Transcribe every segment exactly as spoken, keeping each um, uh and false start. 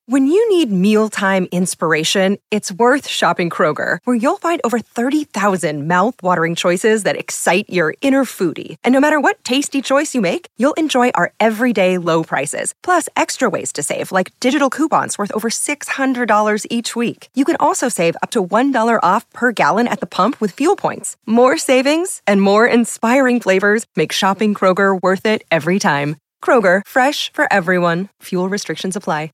When you need mealtime inspiration, it's worth shopping Kroger, where you'll find over thirty thousand mouth-watering choices that excite your inner foodie. And no matter what tasty choice you make, you'll enjoy our everyday low prices, plus extra ways to save, like digital coupons worth over six hundred dollars each week. You can also save up to one dollar off per gallon at the pump with fuel points. More savings and more inspiring flavors make shopping Kroger worth it every time. Kroger, fresh for everyone. Fuel restrictions apply.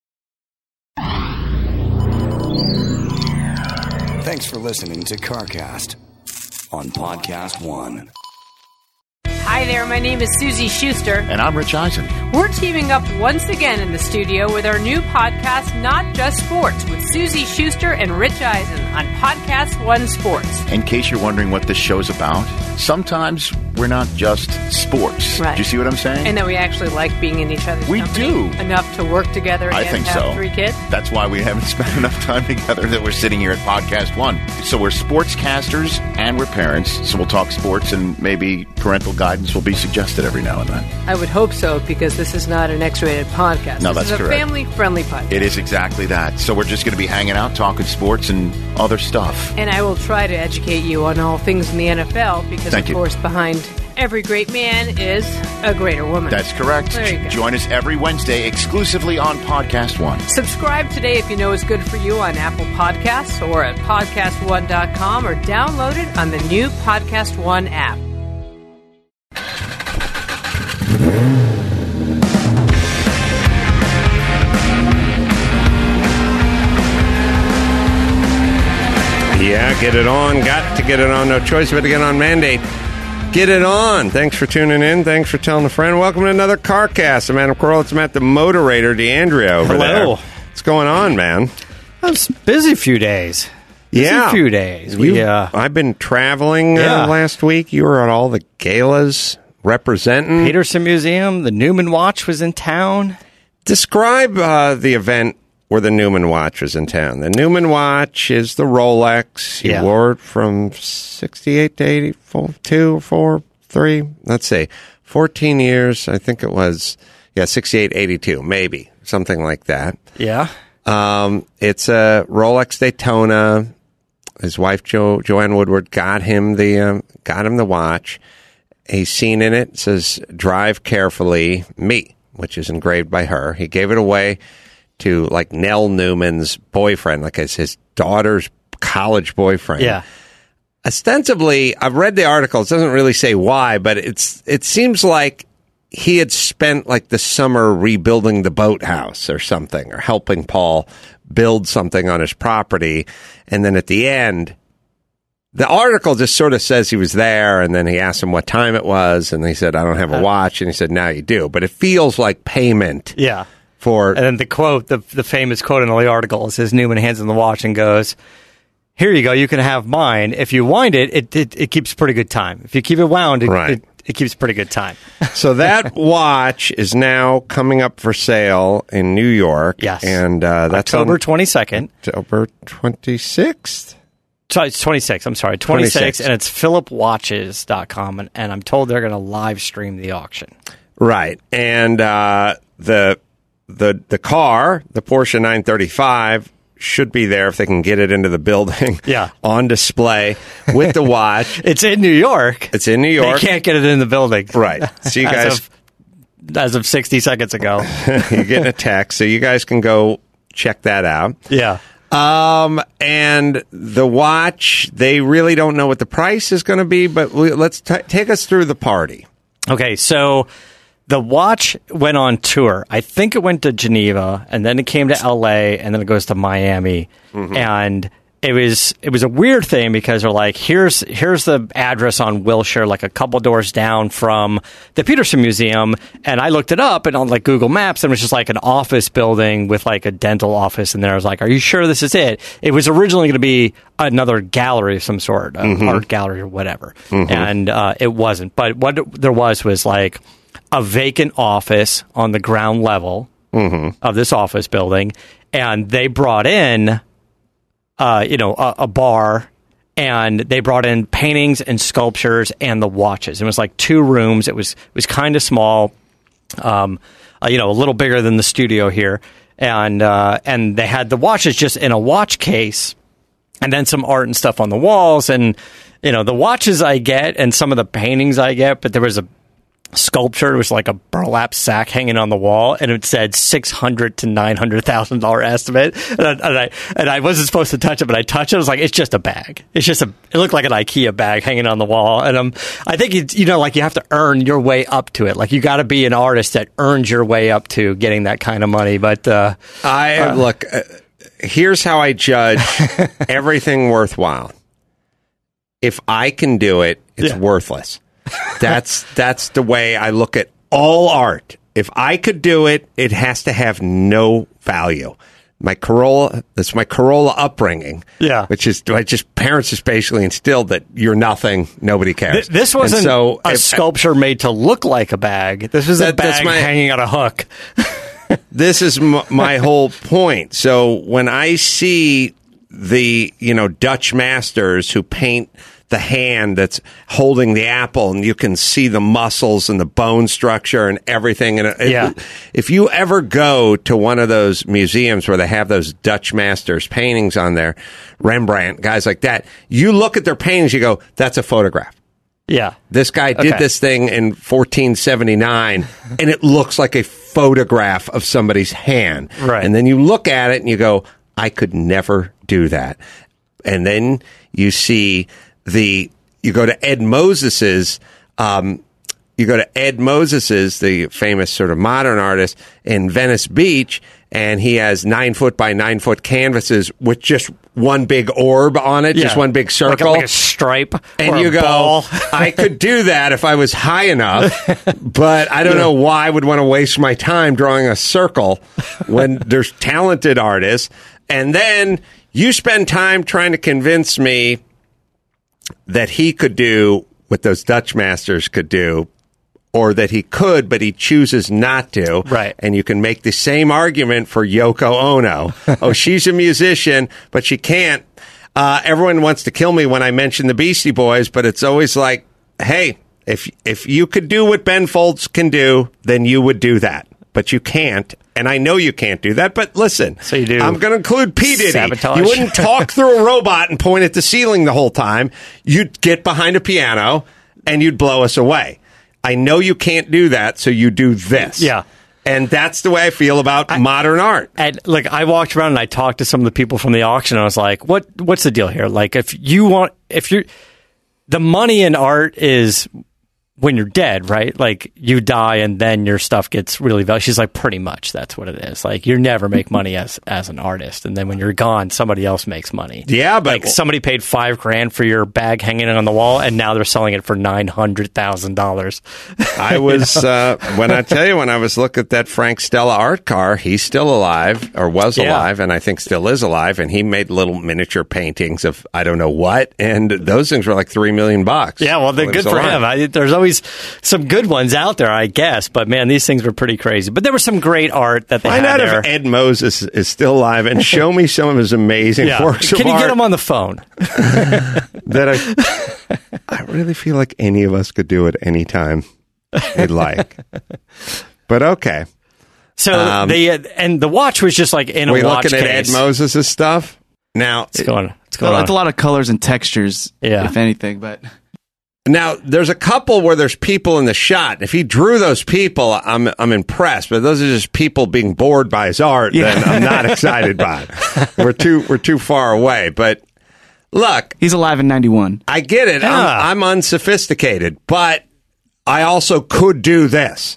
Thanks for listening to CarCast on Podcast One. Hi there, my name is Susie Schuster. And I'm Rich Eisen. We're teaming up once again in the studio with our new podcast, Not Just Sports, with Susie Schuster and Rich Eisen on Podcast One Sports. In case you're wondering what this show's about, sometimes we're not just sports. Right. Do you see what I'm saying? And that we actually like being in each other's we company do. enough to work together I and think have so. three kids. That's why we haven't spent enough time together that we're sitting here at Podcast One. So we're sportscasters and we're parents, so we'll talk sports and maybe parental guidance will be suggested every now and then. I would hope so, because this is not an X-rated podcast. No, this that's is a correct. family-friendly podcast. It is exactly that. So we're just going to be hanging out, talking sports and other stuff. And I will try to educate you on all things in the N F L, because, Thank of you. course, behind every great man is a greater woman. That's correct. There you go. Join us every Wednesday exclusively on Podcast One. Subscribe today if you know is good for you on Apple Podcasts or at podcast one dot com, or download it on the new Podcast One app. Yeah, get it on. Got to get it on. No choice but to get on. Mandate. Get it on. Thanks for tuning in. Thanks for telling a friend. Welcome to another CarCast. I'm Adam Carolla. It's Matt the Moderator, DeAndrea over Hello. there. What's going on, man? I was busy a few days. Busy Yeah. a few days. We, You- uh, I've been traveling Yeah. uh, last week. You were at all the galas representing. Peterson Museum, the Newman Watch was in town. Describe uh, the event where the Newman Watch was in town. The Newman Watch is the Rolex. You Yeah. wore it from sixty-eight to eighty-four, two, four, three. Let's see, fourteen years. I think it was, yeah, sixty-eight, eighty-two, maybe something like that. Yeah. Um, it's a Rolex Daytona. His wife Jo Joanne Woodward got him the um, got him the watch. He's seen in it, it says "Drive carefully, me," which is engraved by her. He gave it away to like Nell Newman's boyfriend, like it's his daughter's college boyfriend. Yeah. Ostensibly, I've read the article. It doesn't really say why, but it's it seems like he had spent like the summer rebuilding the boathouse or something, or helping Paul build something on his property. And then at the end, the article just sort of says he was there, and then he asked him what time it was, and he said, "I don't have a watch." And he said, "Now you do." But it feels like payment Yeah. for... And then the quote, the, the famous quote in the article is, his Newman hands him the watch and goes, "Here you go, you can have mine. If you wind it, it, it, it keeps pretty good time. If you keep it wound, it, Right. it, it keeps pretty good time." So that watch is now coming up for sale in New York. Yes. And uh, that's October on twenty-second. October twenty-sixth. So it's twenty-six, I'm sorry, twenty-six, twenty-six. and it's philip watches dot com, and, and I'm told they're going to live stream the auction. Right. And uh, the the the car, the Porsche nine thirty-five, should be there if they can get it into the building. Yeah. On display with the watch. It's in New York. It's in New York. They can't get it in the building. Right. So you As guys, of, as of sixty seconds ago. you're getting a text, so you guys can go check that out. Yeah. Um, and the watch, they really don't know what the price is going to be, but we, let's t- take us through the party. Okay, so the watch went on tour. I think it went to Geneva, and then it came to L A, and then it goes to Miami. Mm-hmm. And it was it was a weird thing, because they're like, here's here's the address on Wilshire, like a couple doors down from the Peterson Museum. And I looked it up, and on like Google Maps, and it was just like an office building with like a dental office. And there I was like, are you sure this is it? It was originally going to be another gallery of some sort, an Mm-hmm. art gallery or whatever. And uh, it wasn't. But what there was was like a vacant office on the ground level of this office building. And they brought in... Uh, you know, a, a bar, and they brought in paintings and sculptures and the watches. It was like two rooms. It was it was kind of small, um, uh, you know, a little bigger than the studio here. and uh, and they had the watches just in a watch case, and then some art and stuff on the walls, and you know the watches I get and some of the paintings I get, but there was a sculpture. It was like a burlap sack hanging on the wall, and it said six hundred to nine hundred thousand dollar estimate. And I, and I and I wasn't supposed to touch it, but I touched it. I was like, it's just a bag. It's just a. It looked like an IKEA bag hanging on the wall. And um, I think it's, you know, like you have to earn your way up to it. Like you got to be an artist that earns your way up to getting that kind of money. But uh, I uh, look. Uh, here's how I judge everything worthwhile. If I can do it, it's Yeah. worthless. That's that's the way I look at all art. If I could do it, it has to have no value. My Corolla, that's my Corolla upbringing. Yeah. Which is, I just, parents just basically instilled that you're nothing, nobody cares. th- this wasn't And so a if- sculpture made to look like a bag. This was a That- that's bag my- hanging on a hook. This is m- my whole point. So when I see the, you know, Dutch masters who paint the hand that's holding the apple, and you can see the muscles and the bone structure and everything. And it, Yeah. if you ever go to one of those museums where they have those Dutch masters paintings on there, Rembrandt, guys like that, you look at their paintings, you go, that's a photograph. Yeah. This guy did Okay. this thing in fourteen seventy-nine, and it looks like a photograph of somebody's hand. Right. And then you look at it and you go, I could never do that. And then you see the, you go to Ed Moses's, um, you go to Ed Moses's, the famous sort of modern artist in Venice Beach, and he has nine foot by nine foot canvases with just one big orb on it, just Yeah. one big Like a, circle. like a stripe. And or you a go, ball. I could do that if I was high enough, but I don't know why I would want to waste my time drawing a circle when there's talented artists. And then you spend time trying to convince me that he could do what those Dutch masters could do, or that he could, but he chooses not to. Right. And you can make the same argument for Yoko Ono. Oh, she's a musician, but she can't. Uh, everyone wants to kill me when I mention the Beastie Boys, but it's always like, hey, if if you could do what Ben Folds can do, then you would do that. But you can't. And I know you can't do that, but listen. So you do I'm going to include P. Diddy. sabotage. You wouldn't talk through a robot and point at the ceiling the whole time. You'd get behind a piano and you'd blow us away. I know you can't do that, so you do this. Yeah. And that's the way I feel about modern art. And like I walked around and I talked to some of the people from the auction. And I was like, "What? What's the deal here? Like, if you want, if you're, the money in art is when you're dead, right? Like you die and then your stuff gets really valuable." She's like, "Pretty much, that's what it is. Like you never make money as as an artist, and then when you're gone, somebody else makes money. Yeah, but like somebody paid five grand for your bag hanging on the wall, and now they're selling it for nine hundred thousand dollars." I was, uh, when I tell you, when I was looking at that Frank Stella art car, he's still alive, or was Yeah. alive, and I think still is alive, and he made little miniature paintings of I don't know what, and those things were like three million bucks. Yeah, well, they're When good he was for alive. him. I, there's always some good ones out there, I guess. But man, these things were pretty crazy. But there was some great art that they Find had out there. if Ed Moses is still alive and show me some of his amazing Yeah. works of Can you art get him on the phone? that I, I really feel like any of us could do at any time we'd like. But okay. So Um, the uh, and the watch was just like in a Are we watch looking case. at Ed Moses' stuff? Now, What's going on? What's going on? It's a lot of colors and textures, Yeah. if anything. But Now, there's a couple where there's people in the shot. If he drew those people, I'm I'm impressed. But those are just people being bored by his art. Then I'm not excited by it. We're too we're too far away. But look, he's alive in ninety-one. I get it. Yeah. I'm, I'm unsophisticated, but I also could do this.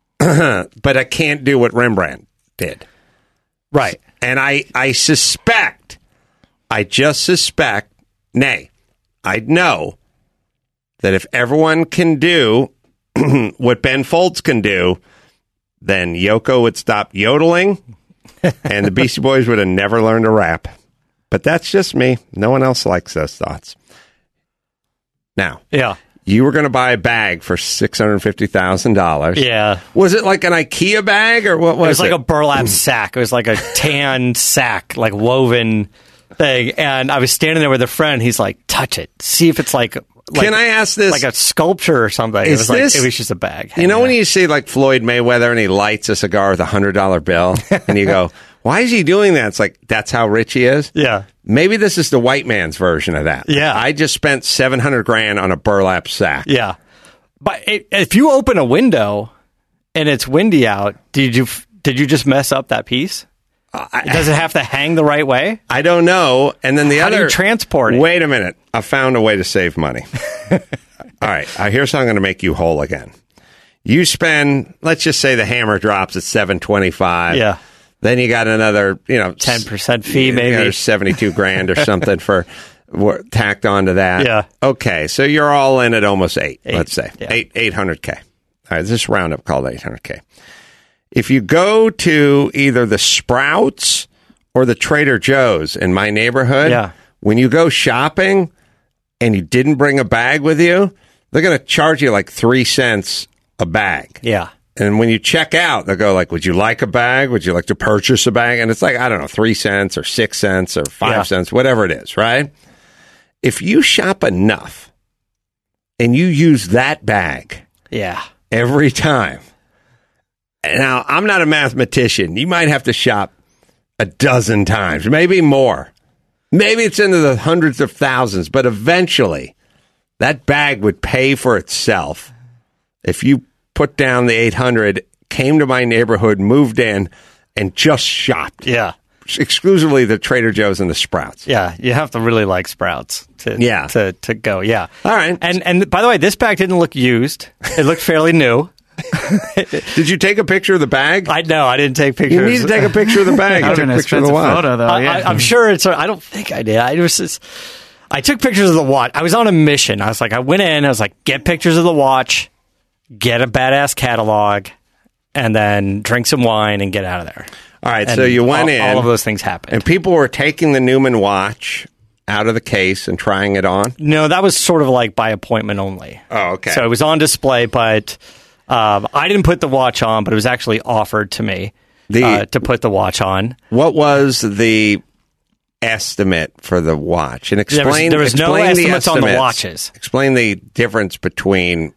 But I can't do what Rembrandt did. Right. And I I suspect, I just suspect, nay, I know that if everyone can do what Ben Folds can do, then Yoko would stop yodeling and the Beastie Boys would have never learned to rap. But that's just me. No one else likes those thoughts. Now, Yeah. you were going to buy a bag for six hundred fifty thousand dollars. Yeah. Was it like an IKEA bag or what was It was it? like a burlap sack. It was like a tan sack, like woven thing. And I was standing there with a friend. He's like, "Touch it. See if it's like." like Can I ask this? like a sculpture or something? It Is was like this- it was just a bag. You know when you see like Floyd Mayweather and he lights a cigar with a hundred dollar bill and you go, Why is he doing that? It's like, that's how rich he is? Yeah. Maybe this is the white man's version of that. Yeah. I just spent seven hundred grand on a burlap sack. Yeah. But it, if you open a window and it's windy out, did you did you just mess up that piece? I, Does it have to hang the right way? I don't know. And then the How other... do you transport it? Wait a minute. I found a way to save money. All right. Uh, here's how I'm going to make you whole again. You spend, let's just say the hammer drops at seven twenty-five. Yeah. Then you got another, you know, ten percent fee, you maybe. got seventy-two grand or something for wha- tacked onto that. Yeah. Okay. So you're all in at almost eight, Eight, let's say. yeah. Eight, eight hundred K. All right. This roundup called eight hundred K. If you go to either the Sprouts or the Trader Joe's in my neighborhood, Yeah. when you go shopping and you didn't bring a bag with you, they're going to charge you like three cents a bag. Yeah. And when you check out, they'll go like, would you like a bag? Would you like to purchase a bag? And it's like, I don't know, three cents or six cents or five Yeah. cents, whatever it is, right? If you shop enough and you use that bag Yeah. every time. Now, I'm not a mathematician. You might have to shop a dozen times, maybe more. Maybe it's into the hundreds of thousands, but eventually that bag would pay for itself if you put down the eight hundred, came to my neighborhood, moved in, and just shopped. Yeah. Exclusively the Trader Joe's and the Sprouts. Yeah. You have to really like Sprouts to Yeah. to, to go. Yeah. All right. And and by the way, this bag didn't look used. It looked fairly new. Did you take a picture of the bag? I know. I didn't take pictures. You need to take a picture of the bag. You That took would a have been an picture of the expensive watch. photo, though. I, yeah. I, I'm sure it's. I don't think I did. I was just. I took pictures of the watch. I was on a mission. I was like, I went in. I was like, get pictures of the watch, get a badass catalog, and then drink some wine and get out of there. All right, And so you went all, in. All of those things happened. And people were taking the Newman watch out of the case and trying it on? No, that was sort of like by appointment only. Oh, okay. So it was on display, but um, I didn't put the watch on, but it was actually offered to me The- uh, to put the watch on. What was the estimate for the watch? And There was- explain there was no explain the estimates on the estimates. watches. Explain the difference between,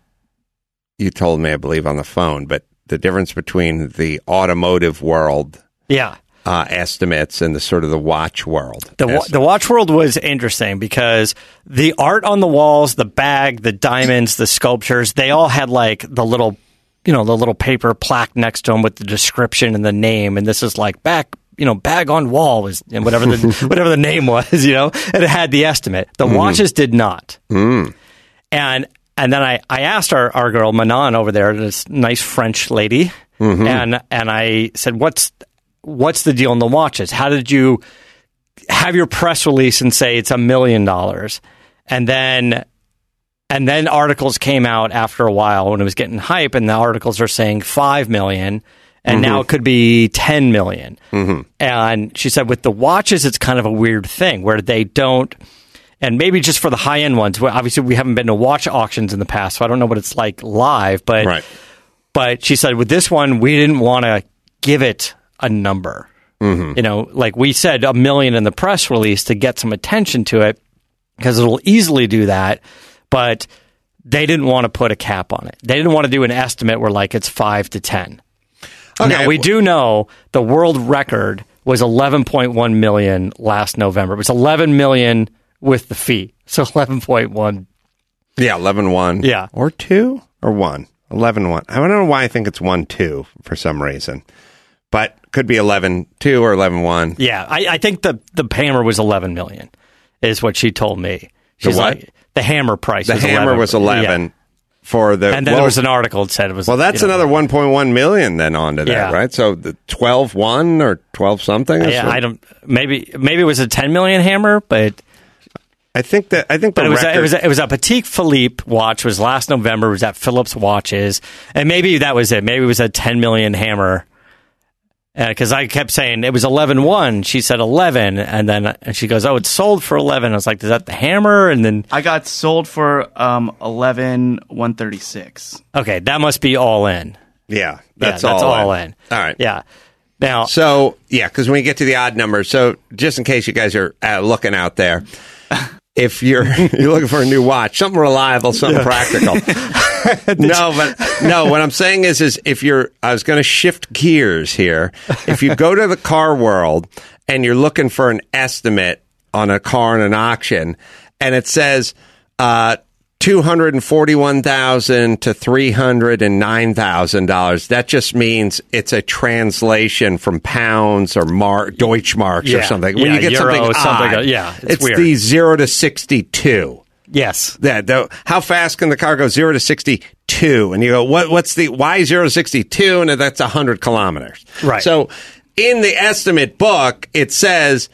you told me, I believe, on the phone, but the difference between the automotive world Yeah. uh, estimates and the sort of the watch world. The, wa- estimates. the watch world was interesting because the art on the walls, the bag, the diamonds, the sculptures, they all had like the little, you know, the little paper plaque next to them with the description and the name. And this is like back, you know, bag on wall was and whatever the whatever the name was, you know, and it had the estimate. The Mm. watches did not. Mm. And and then I, I asked our, our girl Manon over there, this nice French lady, Mm-hmm. and and I said, What's what's the deal on the watches? How did you have your press release and say it's a million dollars? And then and then articles came out after a while when it was getting hype, and the articles are saying five million, and now it could be ten million. Mm-hmm. And she said with the watches, it's kind of a weird thing where they don't. And maybe just for the high end ones, well, obviously we haven't been to watch auctions in the past, so I don't know what it's like live. But Right. but she said with this one, we didn't want to give it a number. Mm-hmm. You know, like we said, a million in the press release to get some attention to it because it'll easily do that. But they didn't want to put a cap on it. They didn't want to do an estimate where like it's five to ten. Okay. Now we do know the world record was eleven point one million last November. It was eleven million with the fee, so eleven point one. Yeah, eleven one. Yeah. Or two or one. eleven one. I don't know why I think it's one two for some reason. But could be eleven two or eleven one. Yeah, I, I think the the hammer was eleven million, is what she told me. She's what? like the hammer price. The was hammer eleven. was eleven Yeah. for the. And then well, there was an article that said it was. well, that's you know, another one point one million then onto that, Yeah. right? So the twelve one or twelve something. Or Yeah, something? I don't. Maybe maybe it was a ten million hammer, but I think that I think the but it was record, a, it was a, it was a Patek Philippe watch. It was last November. It was at Phillips Watches, and maybe that was it. Maybe it was a ten million hammer. Because I kept saying it was eleven one. She said eleven, and then and she goes, "Oh, it's sold for eleven." I was like, "Is that the hammer?" And then I got sold for um eleven one thirty six. okay, that must be all in. yeah, that's yeah, all. that's all in. in. All right. Yeah. Now, So yeah, because when we get to the odd numbers, so just in case you guys are uh, looking out there, if you're you're looking for a new watch, something reliable, something practical. no, but no. What I'm saying is, is if you're, I was going to shift gears here. If you go to the car world and you're looking for an estimate on a car in an auction, and it says uh, two hundred forty-one thousand to three hundred nine thousand dollars, that just means it's a translation from pounds or mar- Deutschmarks yeah. or something. When yeah, you get Euro, something, something odd, yeah, it's, it's weird. the zero to sixty-two. Yes. Yeah, the, how fast can the car go zero to sixty-two? And you go, what? What's the why zero to sixty-two? And that's a hundred kilometers. Right. So in the estimate book, it says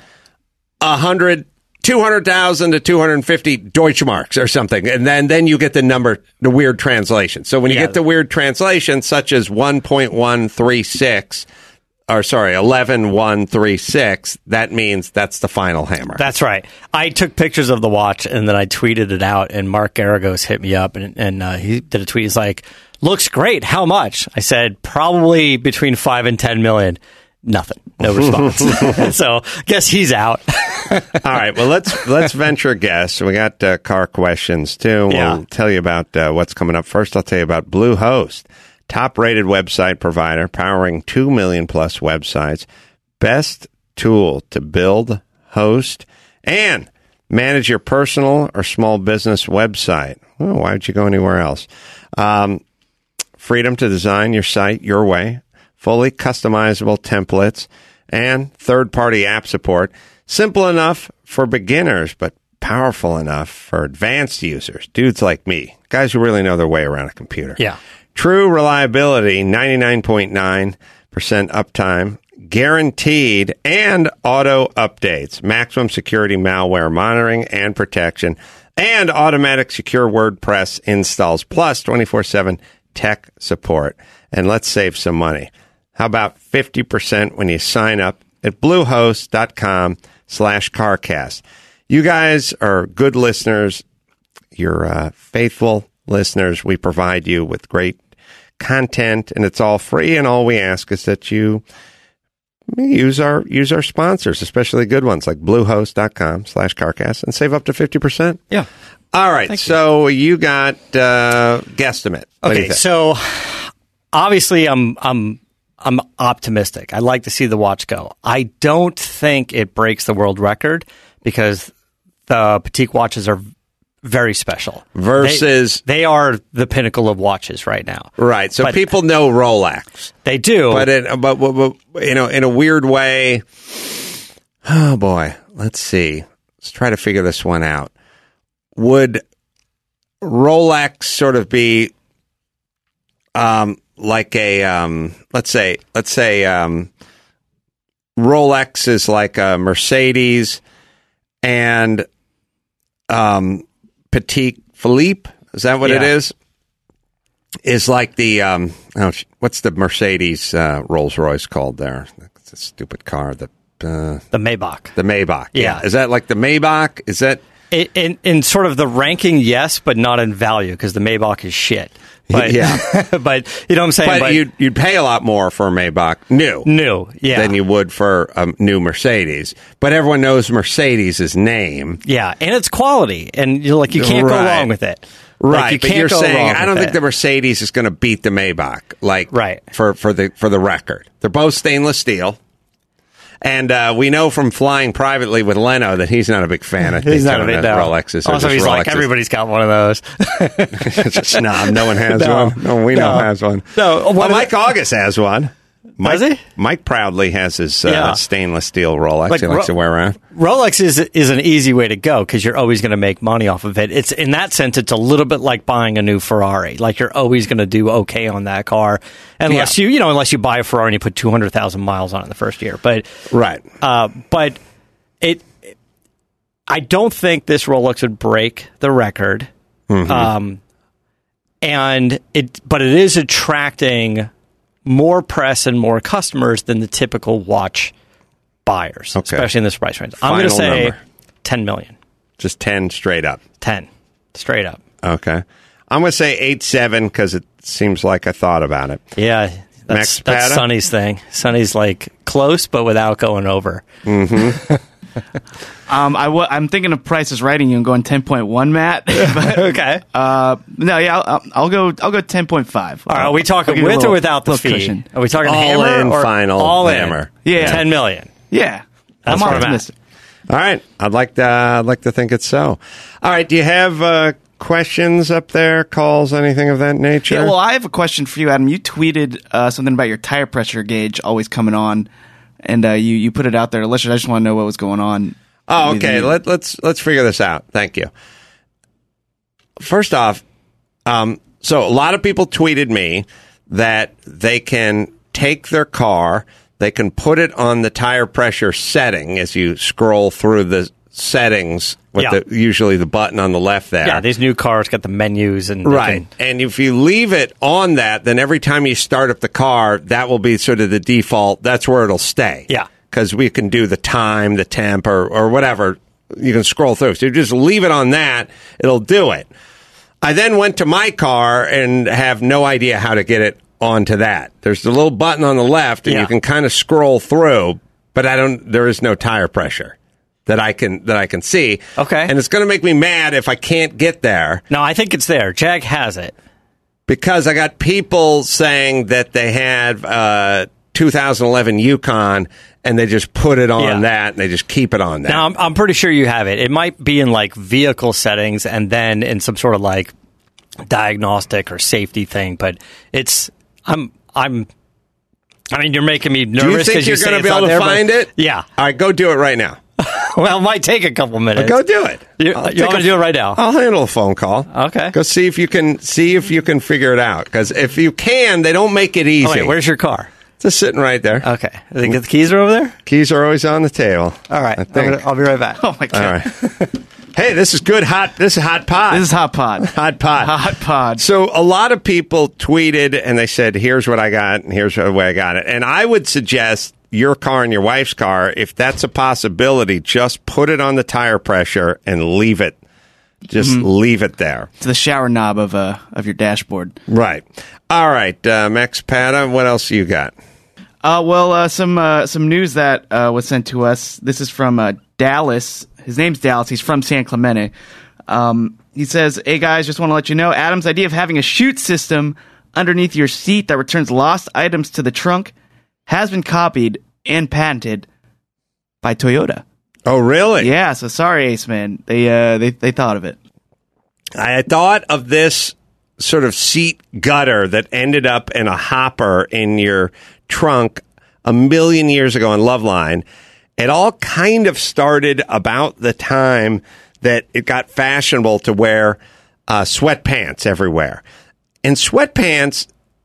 a hundred, two hundred thousand to two hundred fifty Deutschmarks or something, and then then you get the number, the weird translation. So when you Yeah. get the weird translation, such as one point one three six. Or sorry, eleven one three six. That means that's the final hammer. That's right. I took pictures of the watch and then I tweeted it out. And Mark Garagos hit me up and, and uh, he did a tweet. He's like, "Looks great. How much?" I said, "Probably between five and ten million." Nothing. No response. So guess he's out. All right. Well, let's let's venture a guess. We got uh, car questions too. Yeah. We'll tell you about uh, what's coming up. First, I'll tell you about Bluehost. Top-rated website provider, powering two million plus websites. Best tool to build, host, and manage your personal or small business website. Well, why would you go anywhere else? Um, freedom to design your site your way, fully customizable templates, and third-party app support. Simple enough for beginners, but powerful enough for advanced users. Dudes like me, guys who really know their way around a computer. Yeah. True reliability, ninety-nine point nine percent uptime, guaranteed, and auto updates, maximum security malware monitoring and protection, and automatic secure WordPress installs, plus twenty-four seven tech support. And let's save some money. How about fifty percent when you sign up at bluehost.com slash CarCast? You guys are good listeners. You're uh, faithful listeners. We provide you with great content, and it's all free. And all we ask is that you use our use our sponsors, especially good ones like bluehost.com slash CarCast, and save up to fifty percent. Yeah. All right. Thank so you, you got uh, guesstimate. What do you Okay. think? So obviously, I'm I'm I'm optimistic. I like to see the watch go. I don't think it breaks the world record because the Petite watches are very special. Versus- They, they are the pinnacle of watches right now. Right. So But- people know Rolex. They do. But, it, but, but, but, you know, in a weird way, oh boy, let's see. Let's try to figure this one out. Would Rolex sort of be um, like a, um, let's say, let's say um, Rolex is like a Mercedes and um, Petit Philippe, is that what it Yeah. is? Is like the um, oh, sh- what's the Mercedes uh, Rolls Royce called there? It's a stupid car. The uh, the Maybach. the Maybach. Yeah. Is that like the Maybach? Is that In, in, in sort of the ranking, yes, but not in value because the Maybach is shit. But, Yeah. but you know what I'm saying? But, But you'd you'd pay a lot more for a Maybach new new, yeah. than you would for a new Mercedes. But everyone knows Mercedes' name. Yeah, and it's quality, and you're like you can't go Right. wrong with it. Like, Right, you but can't you're go saying wrong I don't with think it. the Mercedes is going to beat the Maybach, like Right. for for the for the record. They're both stainless steel, and uh, we know from flying privately with Leno that he's not a big fan of He's not a big no. Rolexes. or Also, just he's like Rolexes. everybody's got one of those. Just, nah, no one has No. one. No, we No. know has one. No, well, one of Mike the- August has one. Mike, Does he? Mike proudly has his uh, Yeah. stainless steel Rolex Like he likes Ro- to wear around. Rolex is is an easy way to go because you're always going to make money off of it. It's in that sense, it's a little bit like buying a new Ferrari. Like you're always going to do okay on that car, unless Yeah. you you know unless you buy a Ferrari and you put two hundred thousand miles on it in the first year. But Right. uh, but it, I don't think this Rolex would break the record. Mm-hmm. Um, and it, but it is attracting more press and more customers than the typical watch buyers, Okay. especially in this price range. I'm going to Final say number. ten million. Just ten straight up. ten. Straight up. Okay. I'm going to say eight seven because it seems like I thought about it. Yeah. Max That's, that's Zapata? Sonny's thing. Sonny's like close, but without going over. um, I w- I'm thinking of Price is Right and you and going ten point one, Matt. But, Okay. Uh, no, yeah, I'll, I'll go. I'll go ten point five. All right, are we talking I'll give it a with little- or without the little fee? cushion. Are we talking All hammer in or final all hammer. in? Yeah. ten million. Yeah, That's I'm where I'm at. optimistic. All right. I'd like to, I'd like to think it's so. All right. Do you have uh, questions up there, calls, anything of that nature? Yeah, well, I have a question for you, Adam. You tweeted uh, something about your tire pressure gauge always coming on, and uh, you you put it out there to listeners. I just want to know what was going on. Oh, with okay. you. Let, let's let's figure this out. Thank you. First off, um, so a lot of people tweeted me that they can take their car, they can put it on the tire pressure setting as you scroll through the settings with Yeah. the, usually the button on the left there. Yeah, these new cars got the menus and they Right. can- And if you leave it on that, then every time you start up the car, that will be sort of the default. That's where it'll stay. Yeah. Because we can do the time, the temp, or, or whatever. You can scroll through. So you just leave it on that, it'll do it. I then went to my car and have no idea how to get it onto that. There's the little button on the left, and Yeah. you can kind of scroll through, but I don't. There is no tire pressure that I can that I can see. Okay. And it's going to make me mad if I can't get there. No, I think it's there. Jag has it. Because I got people saying that they had uh, two thousand eleven Yukon and they just put it on Yeah. that and they just keep it on that. Now, I'm, I'm pretty sure you have it. It might be in like vehicle settings and then in some sort of like diagnostic or safety thing, but it's, I'm, I'm, I mean, you're making me Do you nervous think because you're you going to say be it's able not to there, but- find it? Yeah. All right, go do it right now. Well, it might take a couple minutes. Go do it. You, I'll you take want a- me to do it right now? I'll handle a phone call. Okay. Go see if you can see if you can figure it out. Because if you can, they don't make it easy. Oh, wait, where's your car? Just sitting right there. Okay. I think the keys are over there? Keys are always on the table. All right. I I'm think. gonna- I'll be right back. Oh my god, All right. Hey, this is good. Hot. This is hot pot. this is hot pod. hot pot. Hot pod. So a lot of people tweeted and they said, "Here's what I got, and here's the way I got it." And I would suggest your car and your wife's car, if that's a possibility, just put it on the tire pressure and leave it. Just leave it there. It's the shower knob of uh of your dashboard. Right. All right, uh, Max Pata, what else you got? Uh, well, uh, some uh, some news that uh, was sent to us. This is from uh, Dallas. His name's Dallas. He's from San Clemente. Um, he says, "Hey guys, just want to let you know, Adam's idea of having a chute system underneath your seat that returns lost items to the trunk has been copied and patented by Toyota." Oh, really? Yeah. So sorry, Ace Man. They uh, they they thought of it. I had thought of this sort of seat gutter that ended up in a hopper in your trunk a million years ago in Loveline. It all kind of started about the time that it got fashionable to wear uh, sweatpants everywhere. And sweatpants,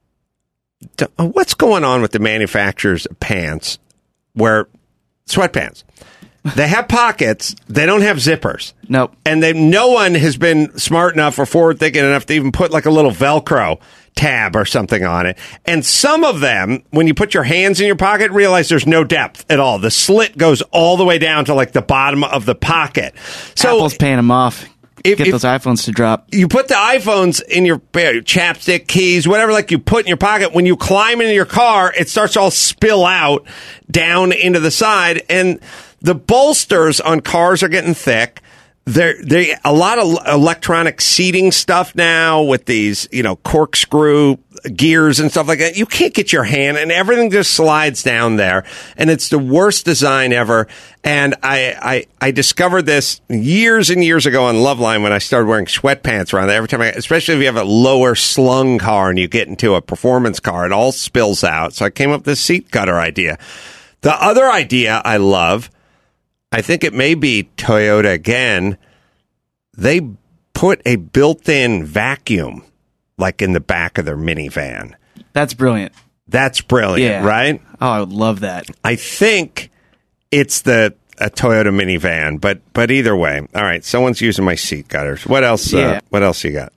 d- what's going on with the manufacturers of pants where sweatpants? They have pockets. They don't have zippers. Nope. And they, no one has been smart enough or forward thinking enough to even put like a little Velcro tab or something on it. And some of them, when you put your hands in your pocket, realize there's no depth at all. The slit goes all the way down to like the bottom of the pocket. So Apple's paying them off. If- Get if- those iPhones to drop. you put the iPhones in your uh, chapstick, keys, whatever, like you put in your pocket. When you climb into your car, it starts to all spill out down into the side. And the bolsters on cars are getting thick. There, they a lot of electronic seating stuff now with these, you know, corkscrew gears and stuff like that. You can't get your hand, and everything just slides down there, and it's the worst design ever. And I, I, I discovered this years and years ago on Loveline when I started wearing sweatpants around there. Every time I, especially if you have a lower slung car and you get into a performance car, it all spills out. So I came up with this seat gutter idea. The other idea I love, I think it may be Toyota again. They put a built-in vacuum like in the back of their minivan. That's brilliant. That's brilliant, Yeah. right? Oh, I would love that. I think it's the a Toyota minivan, but but either way. All right, someone's using my seat gutters. What else? Uh, Yeah. what else you got?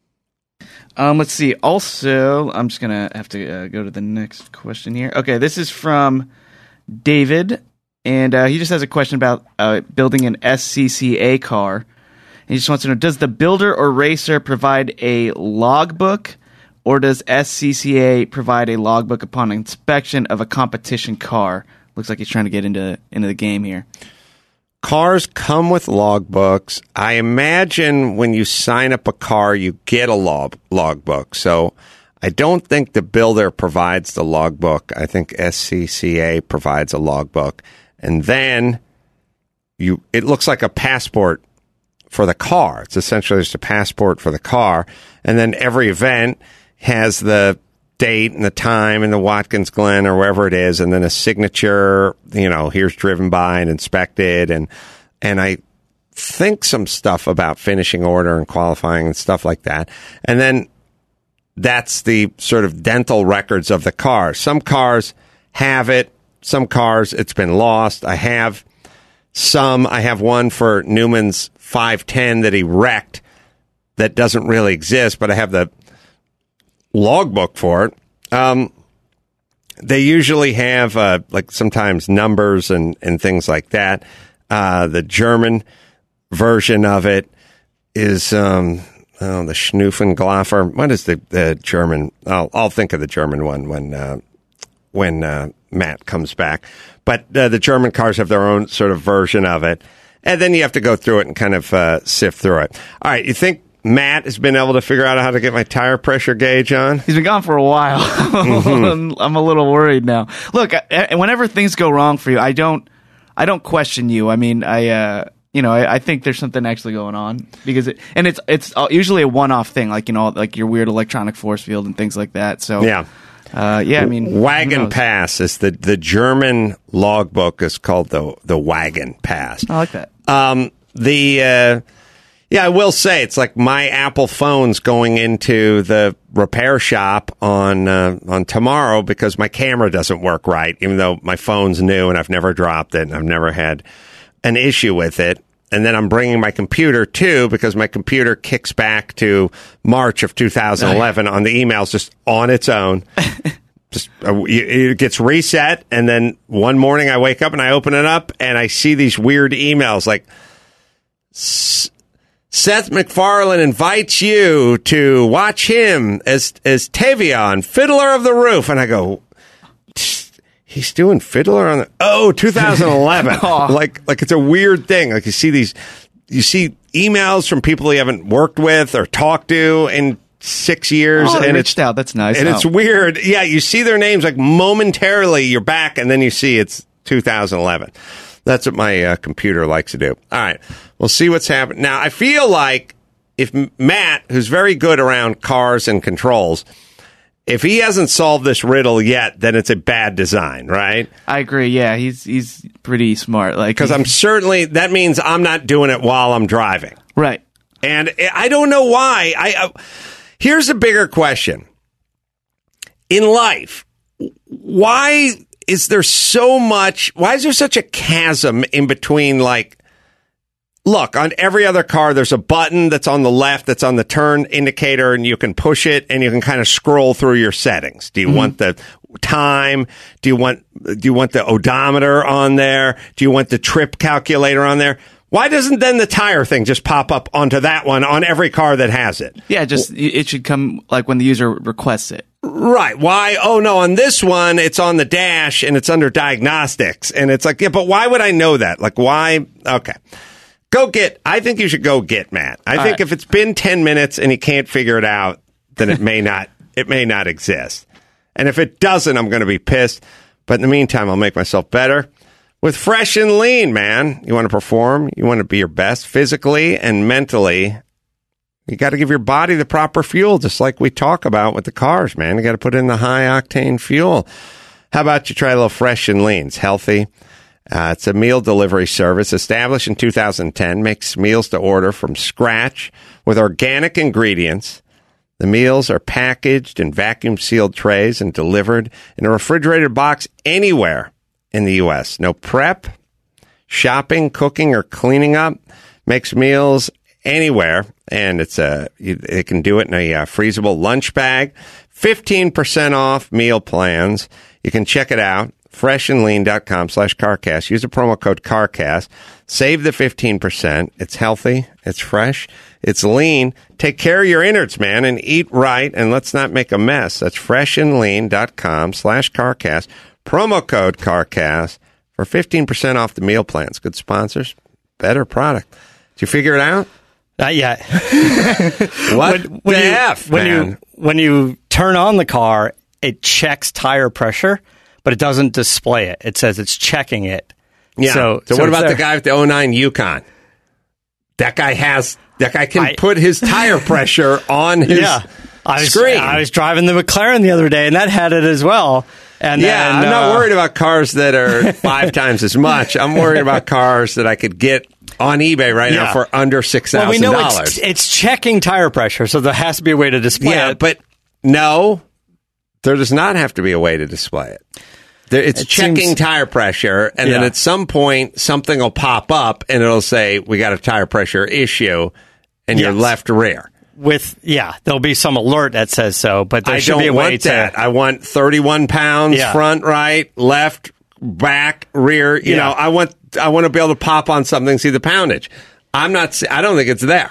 Um, let's see. Also, I'm just gonna have to uh, go to the next question here. Okay, this is from David, and uh, he just has a question about uh, building an S C C A car. He just wants to know: does the builder or racer provide a logbook, or does S C C A provide a logbook upon inspection of a competition car? Looks like he's trying to get into into the game here. cars come with logbooks. I imagine when you sign up a car, you get a log logbook. So I don't think the builder provides the logbook. I think S C C A provides a logbook. And then you it looks like a passport for the car. It's essentially just a passport for the car. And then every event has the date and the time and the Watkins Glen or wherever it is, and then a signature, you know, here's driven by and inspected, and and I think some stuff about finishing order and qualifying and stuff like that. And then that's the sort of dental records of the car. Some cars have it, some cars it's been lost. I have some, I have one for Newman's five ten that he wrecked that doesn't really exist, but I have the logbook for it. Um, they usually have uh, like sometimes numbers and, and things like that. Uh, the German version of it is um, oh, the Schnuffenglaffer. What is the, the German? I'll, I'll think of the German one when uh, when uh, Matt comes back. But uh, the German cars have their own sort of version of it, and then you have to go through it and kind of uh, sift through it. All right, you think Matt has been able to figure out how to get my tire pressure gauge on? He's been gone for a while. Mm-hmm. I'm a little worried now. Look, I, whenever things go wrong for you, I don't, I don't question you. I mean, I, uh, you know, I, I think there's something actually going on because it, and it's, it's usually a one-off thing, like you know, like your weird electronic force field and things like that. So yeah, uh, yeah. I mean, Wagon Pass is the the German logbook is called the the Wagon Pass. I like that. Um, the uh, Yeah, I will say it's like my Apple phone's going into the repair shop on uh, on tomorrow because my camera doesn't work right, even though my phone's new and I've never dropped it and I've never had an issue with it. And then I'm bringing my computer too because my computer kicks back to March of two thousand eleven on the emails just on its own. Just uh, it gets reset, and then one morning I wake up and I open it up and I see these weird emails like Seth MacFarlane invites you to watch him as as Tavion, Fiddler of the Roof. And I go, he's doing Fiddler on the... Oh, two thousand eleven. like, like it's a weird thing. Like you see these... You see emails from people you haven't worked with or talked to in six years. Oh, and reached it's out. That's nice. And oh. it's weird. Yeah, you see their names like momentarily, you're back, and then you see it's two thousand eleven. That's what my uh, computer likes to do. All right. We'll see what's happening. Now, I feel like if Matt, who's very good around cars and controls, if he hasn't solved this riddle yet, then it's a bad design, right? I agree. Yeah, he's he's pretty smart. Like, because I'm certainly, that means I'm not doing it while I'm driving. Right. And I don't know why. I, I here's a bigger question. In life, why is there so much, why is there such a chasm in between, like, look, on every other car, there's a button that's on the left, that's on the turn indicator, and you can push it, and you can kind of scroll through your settings. Do you mm-hmm. want the time? Do you want, do you want the odometer on there? Do you want the trip calculator on there? Why doesn't then the tire thing just pop up onto that one on every car that has it? Yeah, just it should come like when the user requests it. Right. Why? Oh, no, on this one, it's on the dash and it's under diagnostics. And it's like, yeah, but why would I know that? Like, why? Okay. Go get, I think you should go get Matt. I All think right. if it's been ten minutes and he can't figure it out, then it may not, it may not exist. And if it doesn't, I'm going to be pissed. But in the meantime, I'll make myself better with Fresh and Lean, man. You want to perform, you want to be your best physically and mentally. You got to give your body the proper fuel, just like we talk about with the cars, man. You got to put in the high octane fuel. How about you try a little Fresh and Lean? It's healthy. Uh, it's a meal delivery service established in two thousand ten, makes meals to order from scratch with organic ingredients. The meals are packaged in vacuum sealed trays and delivered in a refrigerated box anywhere in the U S. No prep, shopping, cooking, or cleaning up. Makes meals anywhere, and it's a you, it can do it in a uh, freezable lunch bag. fifteen percent off meal plans. You can check it out. freshandlean.com slash CarCast. Use the promo code CarCast. Save the fifteen percent. It's healthy. It's fresh. It's lean. Take care of your innards, man, and eat right, and let's not make a mess. That's freshandlean.com slash CarCast. Promo code CarCast for fifteen percent off the meal plans. Good sponsors. better product. Did you figure it out? Not yet. What when, when the you, F, when man? you when you turn on the car, it checks tire pressure, but it doesn't display it. It says it's checking it. Yeah. So, so, so what about there. the guy with the oh nine Yukon? That guy has. That guy can I- put his tire pressure on his Yeah. I was, screen. I was driving the McLaren the other day, and that had it as well. And Yeah, then, I'm not uh, worried about cars that are five times as much. I'm worried about cars that I could get on eBay right now Yeah. for under six Well, we thousand know dollars. it's, it's checking tire pressure, so there has to be a way to display Yeah, it. but no, there does not have to be a way to display it. There, it's It checking seems- tire pressure, and then Yeah. at some point, something will pop up, and it'll say, we got a tire pressure issue in your Yes. left rear. With yeah, there'll be some alert that says so, but there I should don't be a way want to. that. I want thirty-one pounds Yeah. front, right, left, back, rear. You Yeah. know, I want I want to be able to pop on something and see the poundage. I'm not. s- I don't think it's there.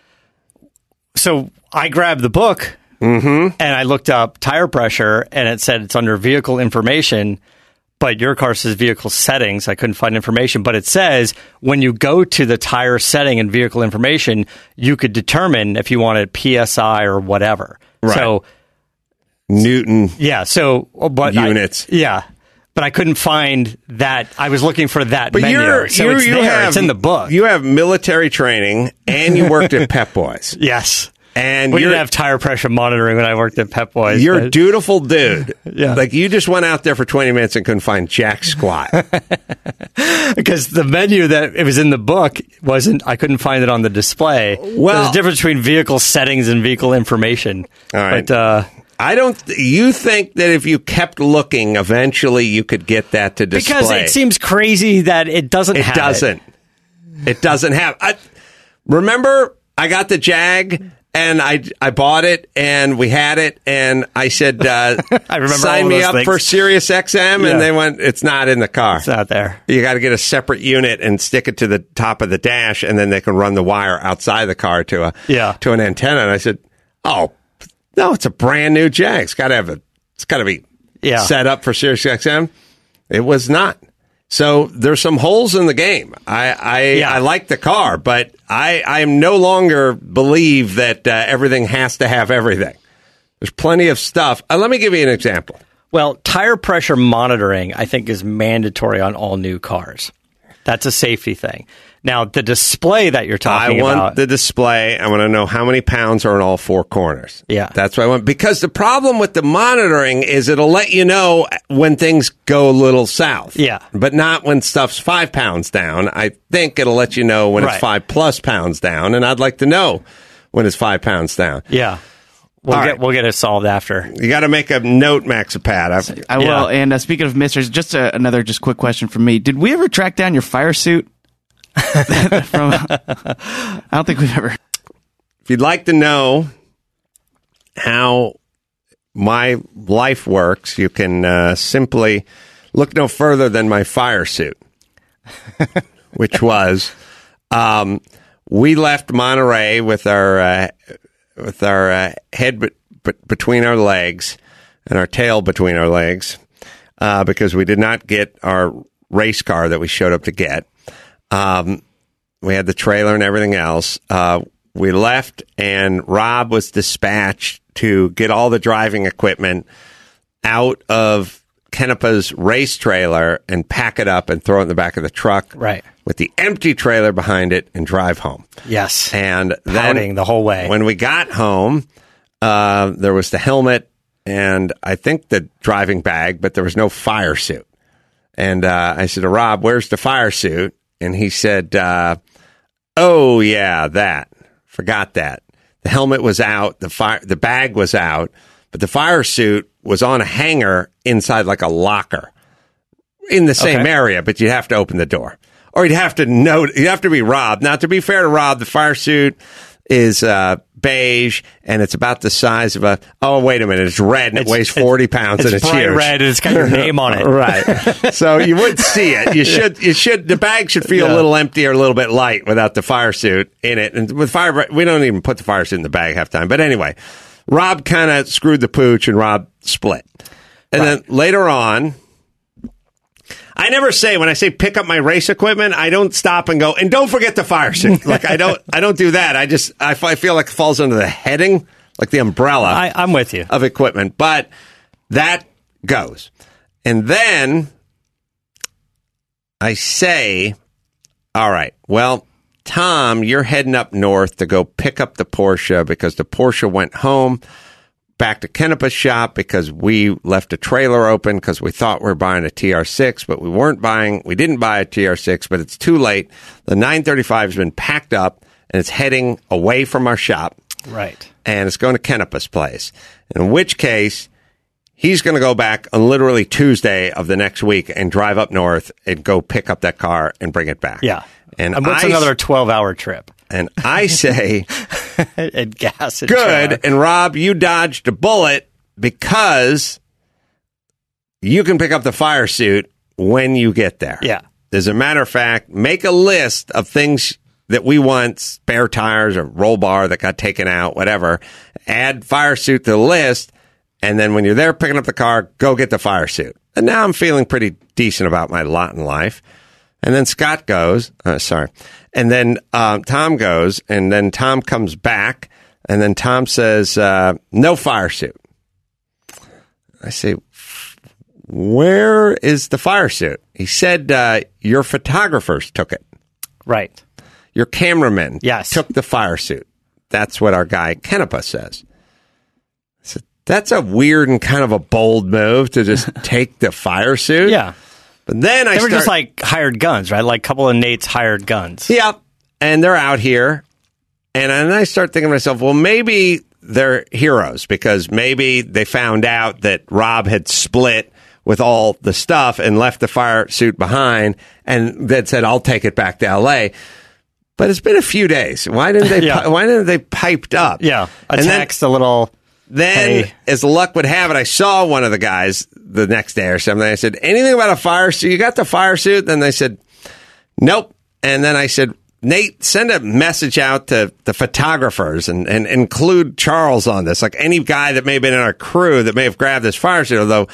So I grabbed the book and I looked up tire pressure, and it said it's under vehicle information. But your car says vehicle settings. I couldn't find information, but it says when you go to the tire setting and vehicle information, you could determine if you wanted P S I or whatever. Right. So Newton. yeah, so but I- Units. yeah, but I couldn't find that. I was looking for that But menu. you're, so you it's you there. have It's in the book. You have military training, and you worked at Pep Boys, yes, and we you're didn't have tire pressure monitoring when I worked at Pep Boys. you're a but- dutiful dude. Yeah. Like you just went out there for twenty minutes and couldn't find jack squat. because the menu that it was in the book wasn't. I couldn't find it on the display. Well- there's a difference between vehicle settings and vehicle information. All right. But uh, I don't. You think that if you kept looking, eventually you could get that to display? because it seems crazy that it doesn't. It have doesn't. It doesn't have. I, remember, I got the Jag and I I bought it and we had it and I said, uh, I remember sign all me those up things. for Sirius X M, Yeah. and they went, it's not in the car. It's not there. You got to get a separate unit and stick it to the top of the dash, and then they can run the wire outside the car to a Yeah. to an antenna. And I said, oh no, it's a brand new Jag. It's got to have a. It's got to be Yeah. set up for Sirius X M. It was not. So there's some holes in the game. I I, Yeah. I like the car, but I I no longer believe that uh, everything has to have everything. There's plenty of stuff. Uh, let me give you an example. Well, tire pressure monitoring, I think, is mandatory on all new cars. That's a safety thing. Now, the display that you're I talking want about. the display. I want to know how many pounds are in all four corners. Yeah. That's what I want. Because the problem with the monitoring is it'll let you know when things go a little south. Yeah. But not when stuff's five pounds down. I think it'll let you know when Right. it's five plus pounds down. And I'd like to know when it's five pounds down. yeah. We'll All get right. we'll get it solved after. You got to make a note, Maxipad. I've, I will. Yeah. And uh, speaking of misters, just uh, another just quick question from me. Did we ever track down your fire suit? From, I don't think we've ever. If you'd like to know how my life works, you can uh, simply look no further than my fire suit, which was um, we left Monterey with our uh, with our uh, head be- be- between our legs and our tail between our legs uh, because we did not get our race car that we showed up to get. Um, we had the trailer and everything else. Uh, we left, and Rob was dispatched to get all the driving equipment out of Kenepa's race trailer and pack it up and throw it in the back of the truck. Right. With the empty trailer behind it and drive home. Yes. And Pouting then the whole way. When we got home, uh, there was the helmet and I think the driving bag, but there was no fire suit. And uh, I said to Rob, "Where's the fire suit?" And he said, uh, "Oh yeah, that. Forgot that. The helmet was out. The fire, the bag was out, but the fire suit was on a hanger inside like a locker in the same Okay. area. But you'd have to open the door, or you'd have to know. You'd have to be Rob. Now, to be fair to Rob, the fire suit is uh, beige and it's about the size of a. Oh, wait a minute! It's red and It's- it weighs it's- forty pounds it's and it's bright huge. red and it's got your name on it. Right. So you would see it. You should. You should. The bag should feel a Yeah. little empty or a little bit light without the fire suit in it. And with fire, we don't even put the fire suit in the bag half time. But anyway, Rob kind of screwed the pooch, and Rob split. And then later on, I never say, when I say pick up my race equipment, I don't stop and go, and don't forget the fire suit. Like, I don't, I don't do that. I just, I, I feel like it falls under the heading, like the umbrella. I, I'm with you. Of equipment. But that goes. And then I say, all right, well, Tom, you're heading up north to go pick up the Porsche because the Porsche went home back to Kenepa's shop because we left a trailer open because we thought we were buying a T R six, but we weren't buying, we didn't buy a T R six, but it's too late. The nine thirty-five has been packed up and it's heading away from our shop. Right. And it's going to Kenepa's place. In which case, he's going to go back on literally Tuesday of the next week and drive up north and go pick up that car and bring it back. Yeah. And, and what's I, another twelve-hour trip? And I say, and gas and good. trailer. And Rob, you dodged a bullet because you can pick up the fire suit when you get there. Yeah. As a matter of fact, make a list of things that we want, spare tires or roll bar that got taken out, whatever. Add fire suit to the list. And then when you're there picking up the car, go get the fire suit. And now I'm feeling pretty decent about my lot in life. And then Scott goes, uh, sorry. And then um, Tom goes, and then Tom comes back, and then Tom says, uh, no fire suit. I say, where is the fire suit? He said, uh, your photographers took it. Right. Your cameraman yes. took the fire suit. That's what our guy Kenepa says. I said, that's a weird and kind of a bold move to just take the fire suit. Yeah. But then I They were start, just like hired guns, right? Like a couple of Nate's hired guns. yeah, and they're out here. And then I start thinking to myself, well, maybe they're heroes because maybe they found out that Rob had split with all the stuff and left the fire suit behind and then said, I'll take it back to L A. But it's been a few days. Why didn't they, yeah. why didn't they piped up? Yeah. A and text, then, a little... Then, hey. as luck would have it, I saw one of the guys the next day or something. I said, anything about a fire suit? You got the fire suit? Then they said, nope. And then I said, Nate, send a message out to the photographers and, and include Charles on this. Like any guy that may have been in our crew that may have grabbed this fire suit. Although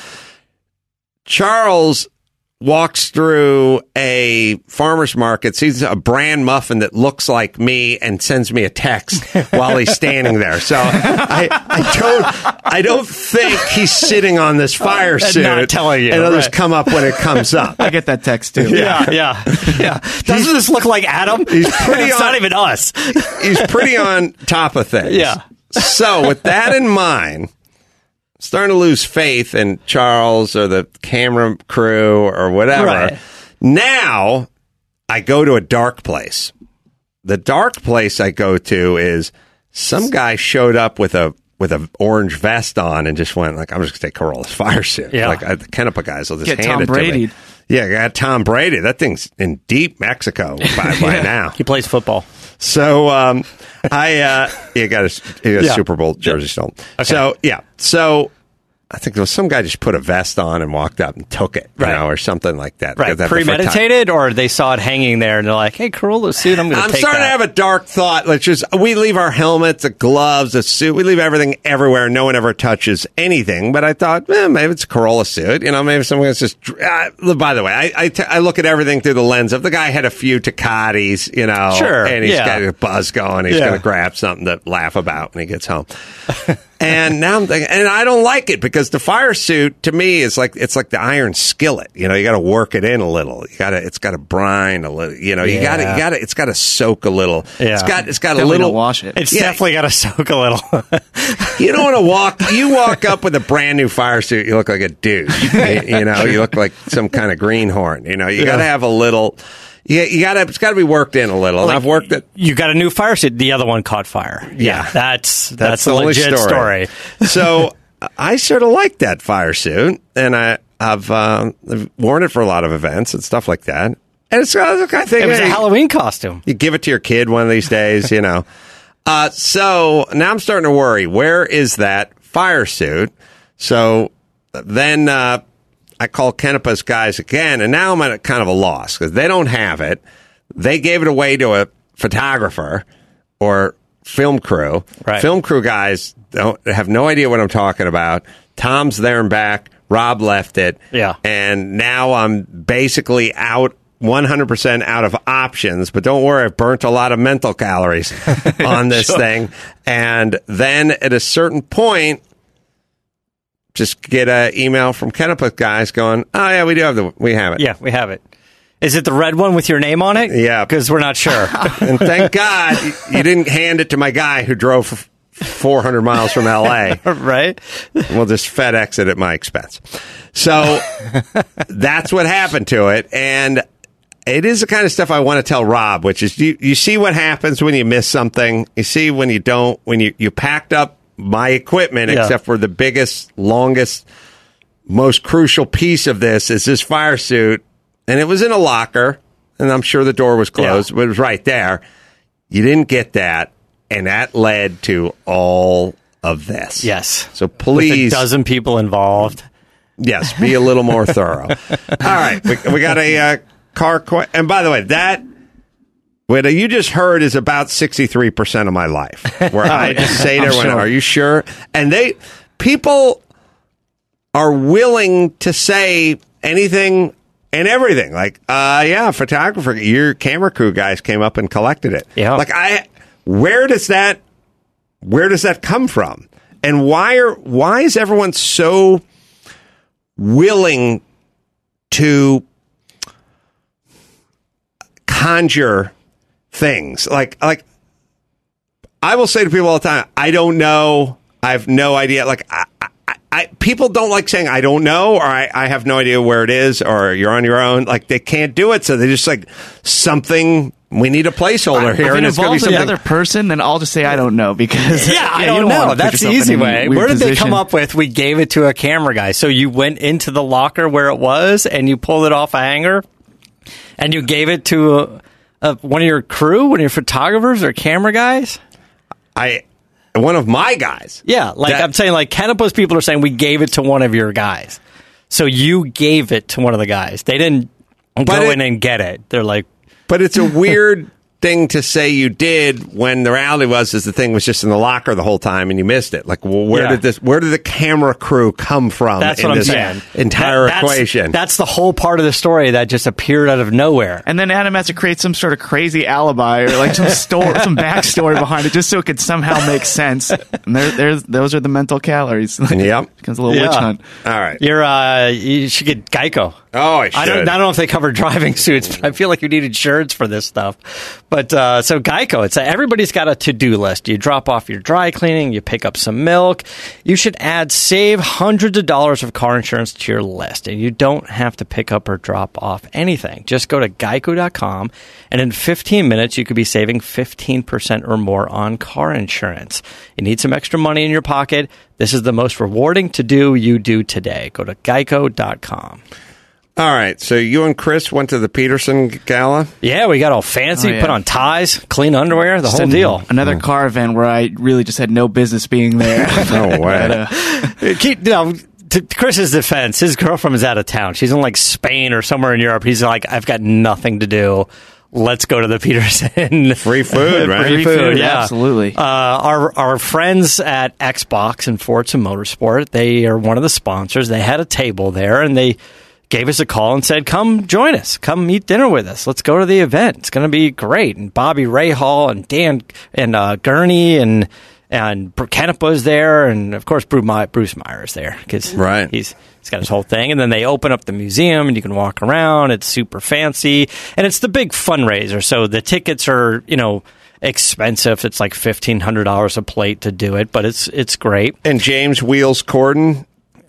Charles walks through a farmer's market, sees a bran muffin that looks like me, and sends me a text while he's standing there. So I, I don't, I don't think he's sitting on this fire And suit. not telling you, and others right. come up when it comes up. I get that text too. Yeah, yeah, yeah. Doesn't this look like Adam? He's pretty It's on- not even us. He's pretty on top of things. Yeah. So with that in mind, starting to lose faith in Charles or the camera crew or whatever. Right. Now I go to a dark place. The dark place I go to is some guy showed up with a with an orange vest on and just went like, I'm just gonna take Corolla's fire suit. Yeah. Like I, the Kenepa guys will just Get hand Tom it to Brady. me. Yeah, I got Tom Brady. That thing's in deep Mexico by, by now. He plays football. So um, I uh, he got a, he got a Yeah. Super Bowl jersey stolen. Okay. So yeah, so I think there was some guy just put a vest on and walked up and took it, you Right. know, or something like that. Right. Because that's the first time- Premeditated, or they saw it hanging there and they're like, hey, Corolla suit, I'm going to I'm take starting that. to have a dark thought. Let's just we leave our helmets, the gloves, the suit. We leave everything everywhere. No one ever touches anything. But I thought, eh, maybe it's a Corolla suit. You know, maybe someone's just. Uh, by the way, I I, t- I look at everything through the lens of the guy had a few Tecatis, you know, Sure, and he's yeah. got a buzz going. He's Yeah. going to grab something to laugh about when he gets home. And now I'm thinking, and I don't like it because the fire suit to me is like it's like the iron skillet. You know, you got to work it in a little. You got to, it's got to brine a little. You know, you got to, you got to, it's got to soak a little. Yeah. It's got, it's got a Definitely little don't wash it. It's Yeah. definitely got to soak a little. You don't want to walk. You walk up with a brand new fire suit. You look like a douche. you, you know, you look like some kind of greenhorn. You know, you got to have a little. Yeah, you got to. It's got to be worked in a little. And Like, I've worked it. You got a new fire suit. The other one caught fire. Yeah. That's that's, That's a the only legit story. story. So I sort of like that fire suit, and I, I've, um, I've worn it for a lot of events and stuff like that. And it's uh, the kind of thing. It was a hey, Halloween costume. you give it to your kid one of these days, you know. Uh, so now I'm starting to worry. Where is that fire suit? So then uh, I call Kenepa's guys again, and now I'm at a kind of a loss because they don't have it. They gave it away to a photographer or film crew. Right. Film crew guys don't have no idea what I'm talking about. Tom's there and back. Rob left it. Yeah. And now I'm basically out one hundred percent out of options, but don't worry, I've burnt a lot of mental calories on this Sure. thing. And then at a certain point, just get an email from Kennepeth guys going, oh, yeah, we do have the, we have it. Yeah, we have it. Is it the red one with your name on it? Yeah. Because we're not sure. And thank God you, you didn't hand it to my guy who drove f- four hundred miles from L A. Right? We'll just FedEx it at my expense. So that's what happened to it. And it is the kind of stuff I want to tell Rob, which is you, you see what happens when you miss something. You see when you don't, when you, you packed up my equipment, Yeah. except for the biggest, longest, most crucial piece of this is this fire suit. And it was in a locker, and I'm sure the door was closed, Yeah. but it was right there. You didn't get that, and that led to all of this. Yes. So With please, a dozen people involved. yes, be a little more thorough. All right, we, we got a uh, car. Qu- and by the way, that what you just heard is about sixty-three percent of my life, where I just say to I'm everyone, sure. "Are you sure?" And they people are willing to say anything and everything. Like, uh, yeah, photographer, your camera crew guys came up and collected it. Yeah. Like, I, where does that, where does that come from? And why are, why is everyone so willing to conjure things? Like, like, I will say to people all the time, I don't know. I have no idea. Like, I, I, I, people don't like saying, I don't know, or I, I have no idea where it is, or you're on your own. Like, they can't do it. So they just like something, we need a placeholder here. If it And it's going to be involves something. another person, then I'll just say I don't know because Yeah, I you don't wanna know. put That's the yourself in easy any way. weird Where did they come position. up with, we gave it to a camera guy? So you went into the locker where it was and you pulled it off a hanger and you gave it to a, a, one of your crew, one of your photographers or camera guys? I, one of my guys. Yeah, like That- I'm saying, like Canopus people are saying we gave it to one of your guys. So you gave it to one of the guys. They didn't go it- in and get it. They're like, But it's a weird thing to say you did when the reality was is the thing was just in the locker the whole time and you missed it. Like, well, where Yeah. did this? Where did the camera crew come from? that's in what I'm this saying. Entire That- that's- equation. That's the whole part of the story that just appeared out of nowhere. And then Adam has to create some sort of crazy alibi or like some story, some backstory behind it, just so it could somehow make sense. And there, there's those are the mental calories. Yep. Becomes a little witch Yeah. hunt. All right. You're, uh, you should get Geico. Oh, I should. I don't, I don't know if they cover driving suits, but I feel like you need insurance for this stuff. But uh, so Geico, it's a, everybody's got a to-do list. You drop off your dry cleaning, you pick up some milk. You should add, save hundreds of dollars of car insurance to your list, and you don't have to pick up or drop off anything. Just go to geico dot com, and in fifteen minutes, you could be saving fifteen percent or more on car insurance. You need some extra money in your pocket. This is the most rewarding to-do you do today. Go to geico dot com. All right. So you and Chris went to the Peterson Gala. Yeah, we got all fancy, Oh, yeah. put on ties, clean underwear, the Just whole an- deal. Another car event where I really just had no business being there. No way. But, uh, Keep, you know, to Chris's defense, his girlfriend is out of town. She's in like Spain or somewhere in Europe. He's like, I've got nothing to do. Let's go to the Peterson. Free food, right? Free Free food, food, yeah. absolutely. Uh, our our friends at Xbox and Forza Motorsport, they are one of the sponsors. They had a table there, and they gave us a call and said, come join us. Come eat dinner with us. Let's go to the event. It's going to be great. And Bobby Rahal and Dan and uh, Gurney and and Kenneth was there. And, of course, Bruce My- Bruce Meyer's there because Right. he's, he's got his whole thing. And then they open up the museum, and you can walk around. It's super fancy. And it's the big fundraiser. So the tickets are, you know, expensive. It's like fifteen hundred dollars a plate to do it, but it's it's great. And James Wheels Corden.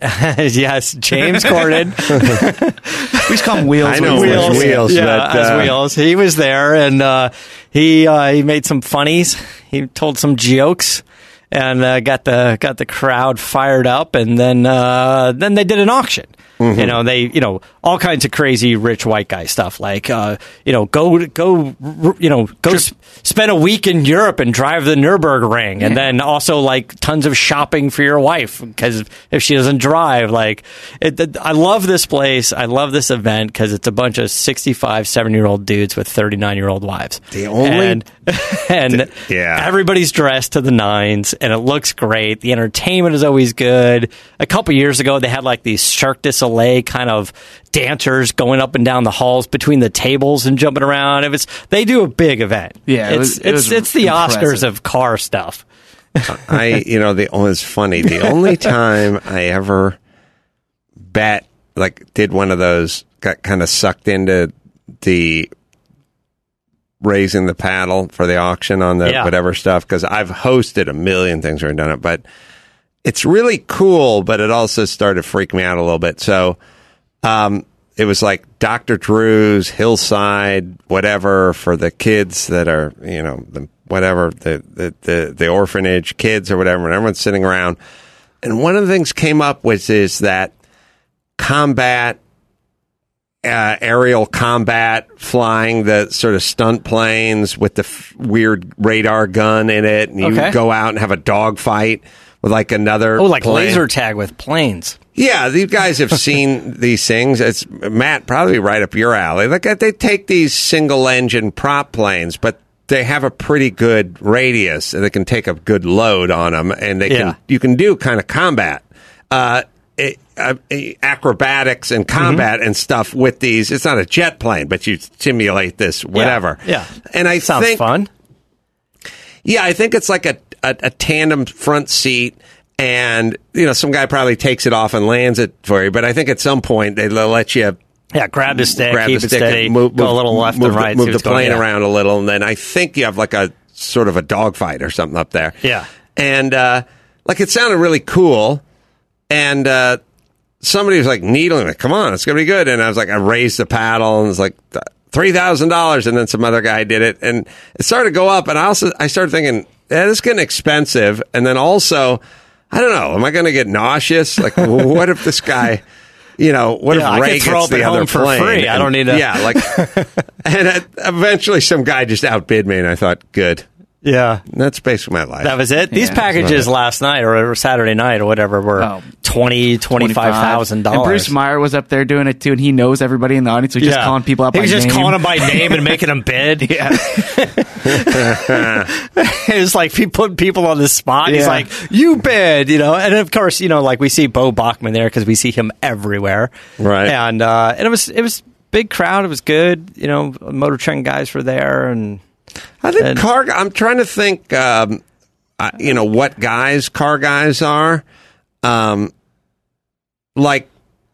Yes, James Corden. we just call them wheels. I know when Wheels. he's there. Wheels, yeah, but, as uh, Wheels. He was there, and uh, he uh, he made some funnies. He told some jokes, and uh, got the got the crowd fired up. And then uh, then they did an auction. Mm-hmm. You know, they you know all kinds of crazy rich white guy stuff, like uh, you know go go you know go s- spend a week in Europe and drive the Nürburgring, and then also like tons of shopping for your wife because if she doesn't drive, like it, it- I love this place. I love this event because it's a bunch of sixty-five, seven year old dudes with thirty-nine year old wives. The only- and, and yeah. everybody's dressed to the nines, and it looks great. The entertainment is always good. A couple years ago, they had like these Cirque du Soleil kind of dancers going up and down the halls between the tables and jumping around. If it's they do a big event. Yeah, it it's was- it it's was it's the impressive. Oscars of car stuff. I, you know, the oh, it's funny. The only time I ever bet, like, did one of those, got kind of sucked into the raising the paddle for the auction on the Yeah. whatever stuff, because I've hosted a million things or done it, but it's really cool, but it also started to freak me out a little bit. So, um, it was like Doctor Drew's Hillside, whatever, for the kids that are, you know, the, whatever, the, the, the, the orphanage kids or whatever, and everyone's sitting around. And one of the things came up was is that combat, uh, aerial combat, flying the sort of stunt planes with the f- weird radar gun in it, and you Okay. go out and have a dogfight with like another Oh, like plane. laser tag with planes. Yeah, these guys have seen these things. It's Matt, probably right up your alley. Like they take these single engine prop planes, but they have a pretty good radius and they can take a good load on them, and they Yeah. can you can do kind of combat, uh, eh, uh, eh, acrobatics and combat Mm-hmm. and stuff with these. It's not a jet plane, but you simulate this whatever. Yeah. and I Sounds think fun. yeah, I think it's like a, a, a tandem front seat, and you know some guy probably takes it off and lands it for you. But I think at some point they let you Yeah, grab the stick, grab keep the it stick, steady, and move, go move- a little left move and the- right. move see the what's going plane on. Yeah. around a little, and then I think you have like a sort of a dogfight or something up there. Yeah. and uh, like it sounded really cool, and uh, somebody was like needling me. Come on, it's gonna be good. And I was like, I raised the paddle, and it was like three thousand dollars, and then some other guy did it, and it started to go up. And I also I started thinking, yeah, this is getting expensive, and then also, I don't know, am I going to get nauseous? Like, what if this guy, you know, what Yeah, I if could Ray throw gets up the at other home for plane? free. I And- don't need to- Yeah, like, and uh, eventually some guy just outbid me, and I thought, good. Yeah. That's basically my life. That was it. These Yeah. packages last night or Saturday night or whatever were Oh. twenty, twenty-five thousand And Bruce dollars. Meyer was up there doing it too, and he knows everybody in the audience. So he's just calling people up He by was just name. calling them by name and making them bid. Yeah. It's like he put people on the spot. He's Yeah. like, "You bid," you know. And of course, you know, like we see Bo Bachman there because we see him everywhere, Right. And uh, and it was it was big crowd. It was good. You know, Motor Trend guys were there, and I think And- car. I'm trying to think. Um, uh, you know what guys car guys are. Um, like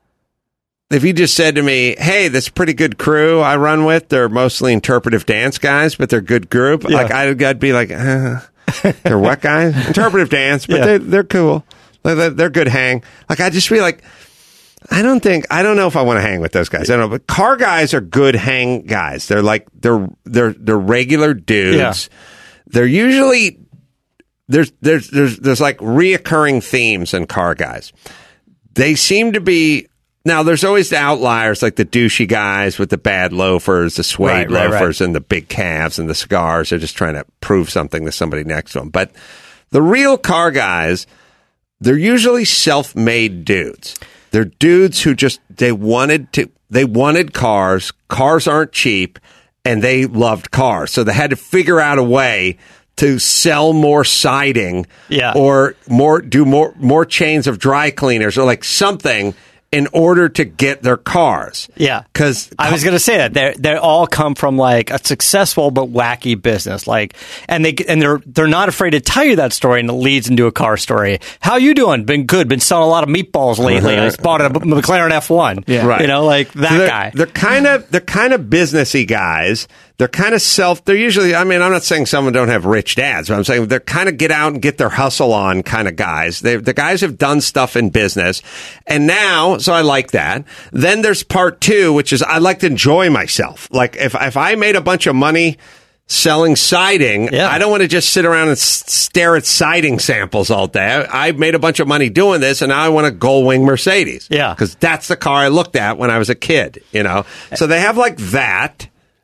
if you just said to me, "Hey, this pretty good crew I run with. They're mostly interpretive dance guys, but they're a good group." Yeah. Like I'd, I'd be like, uh, "They're what guys? Interpretive dance, but Yeah. they they're cool. They're, they're, they're good hang." Like I just be like. I don't think I don't know if I want to hang with those guys. I don't know, but car guys are good hang guys. They're like they're they're they're regular dudes. Yeah. They're usually there's there's there's there's like reoccurring themes in car guys. They seem to be now. There's always the outliers, like the douchey guys with the bad loafers, the suede Right, right, loafers, and the big calves and the cigars. They're just trying to prove something to somebody next to them. But the real car guys, they're usually self-made dudes. They're dudes who just they wanted to they wanted cars. Cars aren't cheap, and they loved cars, so they had to figure out a way to sell more siding, Yeah. or more do more more chains of dry cleaners, or like something in order to get their cars. yeah, Because I was going to say that they they all come from like a successful but wacky business, like, and they and they're they're not afraid to tell you that story, and it leads into a car story. How you doing? Been good. Been selling a lot of meatballs lately. I bought a McLaren F one. Yeah. Right. You know, like that they're, guy. They're kind of they're kind of businessy guys. They're kind of self. They're usually. I mean, I'm not saying someone don't have rich dads, but I'm saying they're kind of get out and get their hustle on kind of guys. They the guys have done stuff in business, and now so I like that. Then there's part two, which is I like to enjoy myself. Like if if I made a bunch of money selling siding, Yeah. I don't want to just sit around and s- stare at siding samples all day. I, I made a bunch of money doing this, and now I want a Gullwing Mercedes. Yeah. because that's the car I looked at when I was a kid. You know, so they have like that.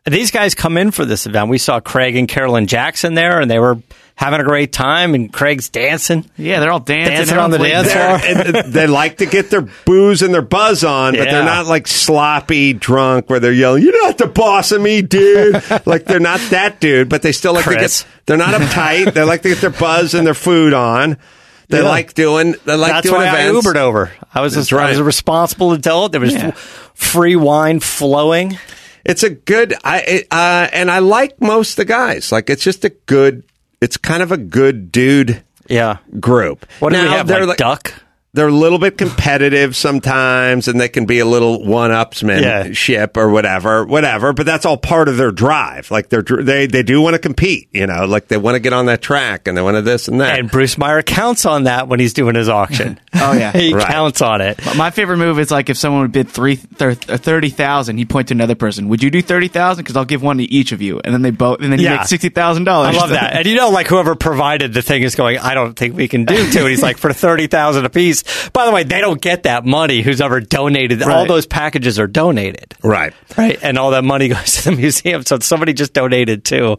these guys come in for this event. We saw Craig and Carolyn Jackson there, and they were having a great time, and Craig's dancing. Yeah, they're all dancing, dancing on the dance floor. And they like to get their booze and their buzz on, but Yeah. they're not like sloppy drunk where they're yelling, "You're not the boss of me, dude." Like they're not that dude, but they still like Chris. to get. They're not uptight. They like to get their buzz and their food on. They Yeah. like doing. They like That's doing why events. I Ubered over. I was, That's a, I was right. a responsible adult. There was Yeah. f- free wine flowing. It's a good. I it, uh, and I like most of the guys. Like it's just a good. It's kind of a good dude Yeah. group. What do now, we have, they're like, Duck? They're a little bit competitive sometimes, and they can be a little one-upsmanship Yeah. or whatever, whatever. But that's all part of their drive. Like they're they they do want to compete, you know. Like they want to get on that track, and they want to this and that. And Bruce Meyer counts on that when he's doing his auction. Oh, yeah. he Right. counts on it. My favorite move is like if someone would bid three thir- thirty thousand, he point to another person. Would you do thirty thousand? Because I'll give one to each of you, and then they both, and then you Yeah. make sixty thousand I dollars. love that. And you know, like whoever provided the thing is going, I don't think we can do two. And he's like, for thirty thousand apiece. By the way, they don't get that money. Who's ever donated? All Right. those packages are donated. right. Right. And all that money goes to the museum. So somebody just donated too.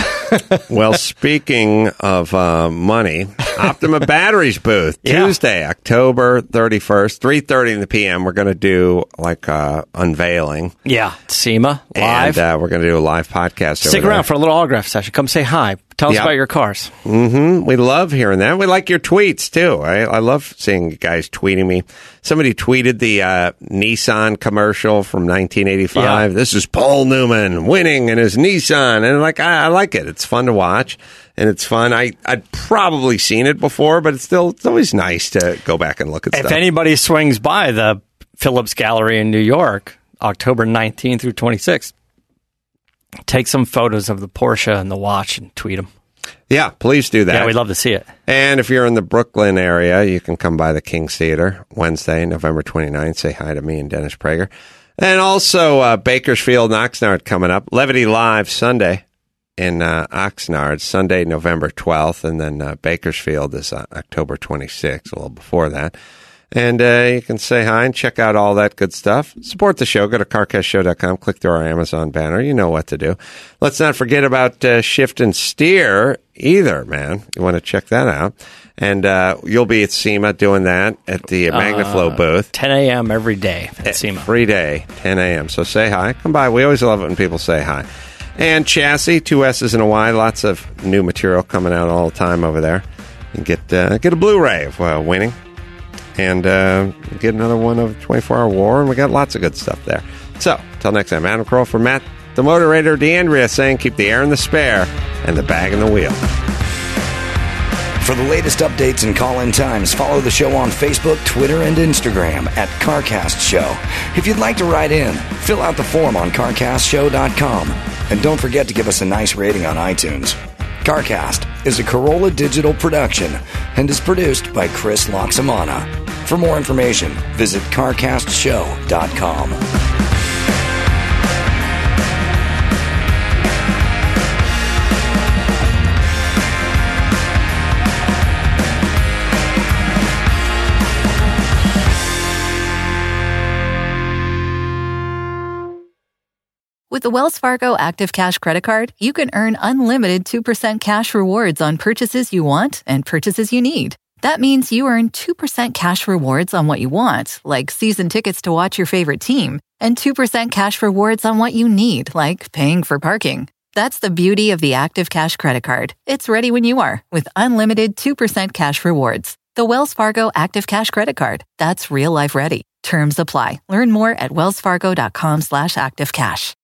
Well, speaking of uh, money, Optima Batteries booth Yeah. Tuesday, October thirty-first, three thirty in the p m. We're going to do like uh, unveiling, Yeah. SEMA live. and uh, we're going to do a live podcast. Stick over around there. for a little autograph session. Come say hi. Tell us Yeah. about your cars. Mm-hmm. We love hearing that. We like your tweets too. I, I love seeing you guys tweeting me. Somebody tweeted the uh, Nissan commercial from nineteen eighty-five. Yeah. This is Paul Newman winning in his Nissan, and like I, I like it. It's fun to watch, and it's fun. I I'd probably seen it before, but it's still it's always nice to go back and look at If stuff. anybody swings by the Phillips Gallery in New York, October nineteenth through twenty-sixth, take some photos of the Porsche and the watch and tweet them. Yeah, please do that. Yeah, we'd love to see it. And if you're in the Brooklyn area, you can come by the King's Theater Wednesday, November twenty-ninth. Say hi to me and Dennis Prager. And also uh, Bakersfield and Oxnard coming up. Levity Live Sunday in uh, Oxnard, Sunday, November twelfth. And then uh, Bakersfield is uh, October twenty-sixth, a little before that. And uh, you can say hi and check out all that good stuff. Support the show. Go to car cast show dot com. Click through our Amazon banner. You know what to do. Let's not forget about uh, Shift and Steer either, man. You want to check that out. And uh, you'll be at SEMA doing that at the MagnaFlow booth. ten a.m. every day at SEMA. Every day, ten a.m. So say hi. Come by. We always love it when people say hi. And Chassis, two S's and a Y. Lots of new material coming out all the time over there. You can get, uh, get a Blu-ray of uh, Winning. And uh, get another one of twenty-four hour War, and we got lots of good stuff there. So, till next time, Adam Kroll for Matt, the Moderator, DeAndrea saying keep the air in the spare and the bag in the wheel. For the latest updates and call-in times, follow the show on Facebook, Twitter, and Instagram at CarCast Show. If you'd like to write in, fill out the form on car cast show dot com. And don't forget to give us a nice rating on iTunes. CarCast is a Corolla Digital production and is produced by Chris Loxamana. For more information, visit car cast show dot com. With the Wells Fargo Active Cash Credit Card, you can earn unlimited two percent cash rewards on purchases you want and purchases you need. That means you earn two percent cash rewards on what you want, like season tickets to watch your favorite team, and two percent cash rewards on what you need, like paying for parking. That's the beauty of the Active Cash Credit Card. It's ready when you are, with unlimited two percent cash rewards. The Wells Fargo Active Cash Credit Card. That's real life ready. Terms apply. Learn more at wellsfargo dot com slash active cash.